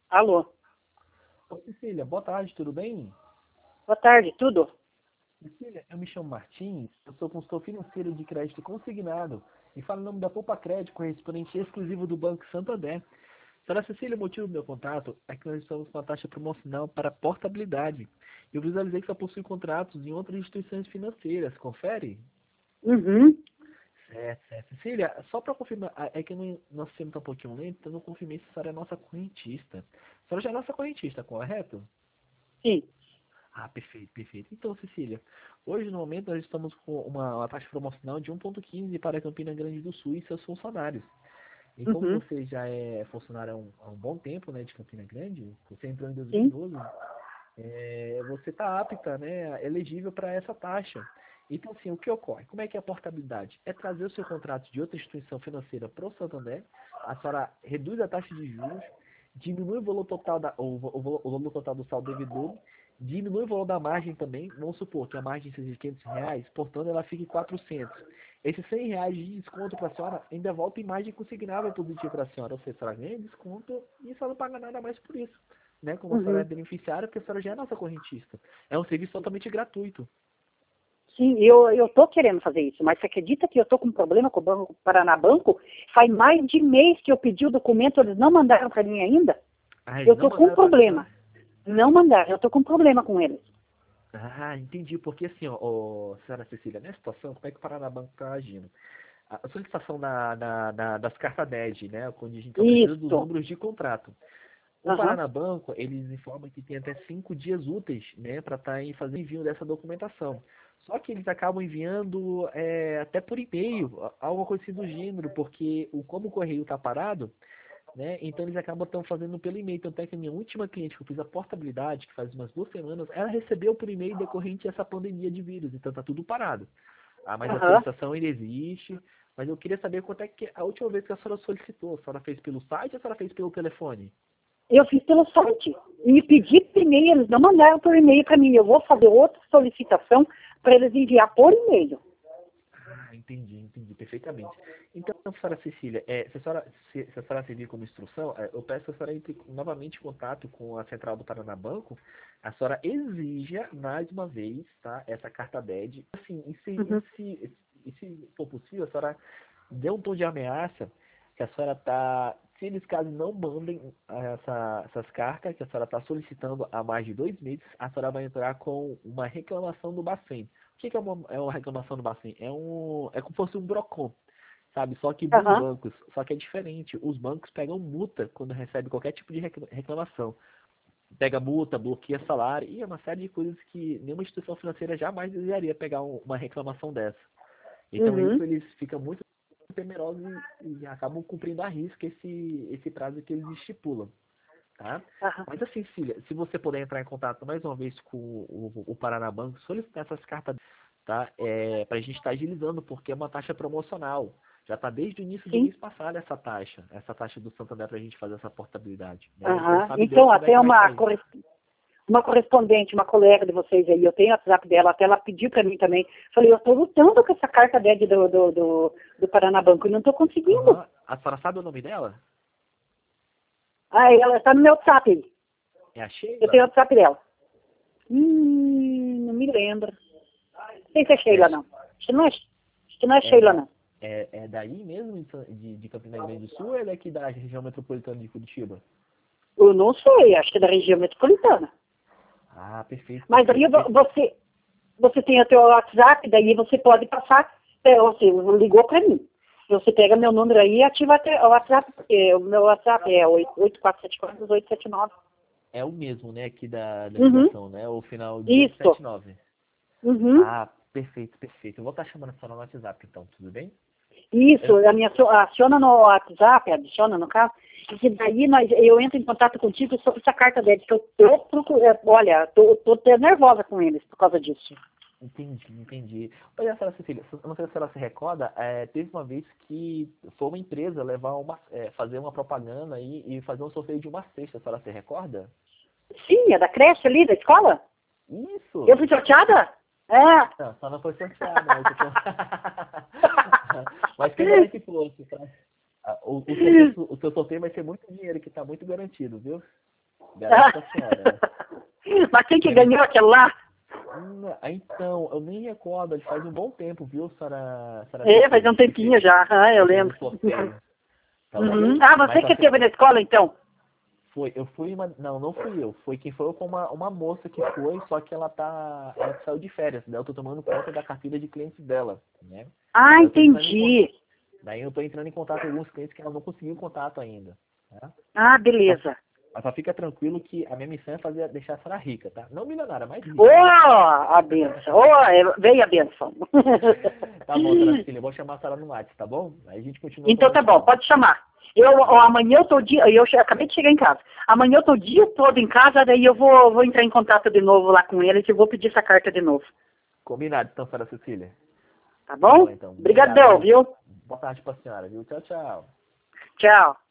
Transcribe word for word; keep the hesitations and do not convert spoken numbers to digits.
Alô, Ô, Cecília, boa tarde, tudo bem? boa tarde, tudo? Cecília, eu me chamo Martins, eu sou consultor financeiro de crédito consignado e falo em nome da Poupa Crédito, correspondente exclusivo do Banco Santander. Senhora Cecília, o motivo do meu contato é que nós estamos com uma taxa promocional para portabilidade. Eu visualizei que só possui contratos em outras instituições financeiras, confere? Uhum, Certo, certo. Cecília, só para confirmar, ah, é que no- nosso sistema está um pouquinho lento, então eu não confirmei se a senhora é nossa correntista. A senhora já é nossa correntista, correto? sim. Ah, perfeito, perfeito. Então, Cecília, hoje no momento nós estamos com uma, uma taxa promocional de um vírgula quinze para Campina Grande do Sul e seus funcionários. E como Uhum, você já é funcionário há um, há um bom tempo, né, de Campina Grande, você entrou em sim. dois mil e doze, é, você está apta, né, elegível para essa taxa. Então, assim, o que ocorre? Como é que é a portabilidade? É trazer o seu contrato de outra instituição financeira para o Santander, a senhora reduz a taxa de juros, diminui o valor total, da, o, o, o valor total do saldo devedor, diminui o valor da margem também, vamos supor que a margem seja de quinhentos reais, portanto ela fica em quatrocentos. Esses cem reais de desconto para a senhora ainda volta em margem consignável positiva para a senhora, ou seja, a senhora ganha desconto e a senhora não paga nada mais por isso, né? Como a senhora é Uhum. beneficiária, porque a senhora já é nossa correntista. É um serviço totalmente gratuito. Sim, eu, eu tô querendo fazer isso, mas você acredita que eu tô com um problema com o Banco Paraná Banco? Faz mais de mês que eu pedi o documento, eles não mandaram para mim ainda. Ah, eles Eu não tô com um mandaram para a senhora? problema. Não mandaram, eu tô com um problema com eles. Ah, entendi. Porque assim, ó, ó, senhora Cecília, nessa situação, como é que o Paranabanco está agindo? A a solicitação da, da, da- das cartas D E D, né? Quando a gente então precisa dos Isso. números de contrato. O Aham, Paranabanco, eles informam que tem até cinco dias úteis, né, para estar em fazer envio dessa documentação. Só que eles acabam enviando é, até por e-mail, a- algo coisa assim do gênero, porque o, como o correio está parado, né, então eles acabam tão fazendo pelo e-mail. Tanto é que a minha última cliente que eu fiz a portabilidade, que faz umas duas semanas, ela recebeu por e-mail decorrente essa pandemia de vírus, então tá tudo parado. Ah, mas a aham. solicitação ainda existe, mas eu queria saber quanto é que a última vez que a senhora solicitou, a senhora fez pelo site ou a senhora fez pelo telefone? Eu fiz pelo site. Me pedi por e-mail, eles não mandaram por e-mail para mim. Eu vou fazer outra solicitação para eles enviar por e-mail. Ah, entendi, entendi perfeitamente. Então, senhora Cecília, é, se, a senhora, se, se a senhora servir como instrução, é, eu peço que a senhora entre novamente em contato com a Central do Paranabanco, a senhora exija mais uma vez, tá, essa carta D E D. Assim, e se, e Uhum, se, e se for possível, a senhora dê um tom de ameaça que a senhora está, se eles caso não mandem essa, essas cartas, que a senhora está solicitando há mais de dois meses, a senhora vai entrar com uma reclamação do Bacen. O que, que é, uma, é uma reclamação do Bacen? É, um, é como se fosse um Brocon, sabe? Só que dos aham, bancos. Só que é diferente. Os bancos pegam multa quando recebe qualquer tipo de reclamação. Pega multa, bloqueia salário e é uma série de coisas que nenhuma instituição financeira jamais desejaria pegar um- uma reclamação dessa. Então uhum, isso eles ficam muito temerosos e, e acabam cumprindo à risca esse, esse prazo que eles estipulam, tá? aham. Mas assim, filha, se você puder entrar em contato mais uma vez com o, o, o Paranabanco, solicitar essas cartas, tá? É, para a gente estar agilizando, porque é uma taxa promocional. Já está desde o início do Sim. mês passado essa taxa, essa taxa do Santander para a gente fazer essa portabilidade, né? Então Aham. sabe Deus Então, quando é até que vai uma, sair. corres- uma correspondente, uma colega de vocês aí, eu tenho o WhatsApp dela, até ela pediu para mim também. Falei, eu estou lutando com essa carta D E D do, do, do, do Paranabanco e não estou conseguindo. Aham. A senhora sabe o nome dela? Ah, ela está no meu WhatsApp aí. É a Eu tenho o Sheila? WhatsApp dela. Hum, não me lembro. Não sei se é É, Sheila, não. Acho que não é, acho que não é é, Sheila, da, não. é, é daí mesmo, de, Sa- de, de Campina Grande do Sul, ou é daqui da região metropolitana de Curitiba? Eu não sei, acho que é da região metropolitana. Ah, perfeito, Mas aí perfeito, vo- perfeito. você, você tem o teu WhatsApp, daí você pode passar, é, você ligou para mim. Você pega meu número aí e ativa até o WhatsApp, porque o meu WhatsApp é oito quatro sete quatro oito sete nove. É o mesmo, né, aqui da, da Uhum, ligação, né? O final de oito isso. sete nove. Uhum, Ah, perfeito, perfeito. Eu vou estar chamando a senhora no WhatsApp, então, tudo bem? isso. Eu- A minha, aciona no WhatsApp, adiciona no caso, e que daí nós, eu entro em contato contigo sobre essa carta dele, que eu tô, procurando- olha, tô, tô até nervosa com eles por causa disso. Entendi, entendi. Olha, senhora Cecília, eu não sei se ela se recorda, é, teve uma vez que foi uma empresa levar uma, é, fazer uma propaganda e, e fazer um sorteio de uma cesta, a senhora se recorda? Sim, é da creche ali, da escola? Eu Isso! fui sorteada? É. Não, só não foi sorteada, mas, eu tô- mas quem dera que fosse, tá? Ah, O, o, sorteio, o seu sorteio vai ser muito dinheiro, que está muito garantido, viu? Garanto a senhora. Né? Mas quem que ganhou aquele lá? Hum, então, eu nem recordo, ele faz um bom tempo, viu, senhora? senhora É, faz um tempinho já, ah, eu lembro. Tá Uhum. Ah, você que esteve na escola, então? Foi, eu fui uma. Não, não fui eu. Foi quem foi com uma, uma moça que foi, só que ela tá. Ela saiu de férias, né? Eu tô tomando conta da carteira de clientes dela, né? Ah, Daí eu tô entendi. em, daí eu tô entrando em contato com alguns clientes que ela não conseguiu contato ainda. Né? Ah, beleza. Mas só fica tranquilo que a minha missão é fazer, deixar a senhora rica, tá? Não milionária, mas rica. Ô, oh, a benção. Ô, oh, veio a benção. Tá bom, senhora Cecília, eu vou chamar a senhora no WhatsApp, tá bom? Aí a gente continua. Então tá bom, pode chamar. Eu, ó, amanhã eu tô dia, eu che- acabei de chegar em casa. Amanhã eu tô o dia todo em casa, daí eu vou, vou entrar em contato de novo lá com ele e vou pedir essa carta de novo. Combinado, então, senhora Cecília. Tá bom? Tá bom então. Obrigadão, Obrigado, viu? Boa tarde pra senhora, viu? Tchau, tchau. Tchau.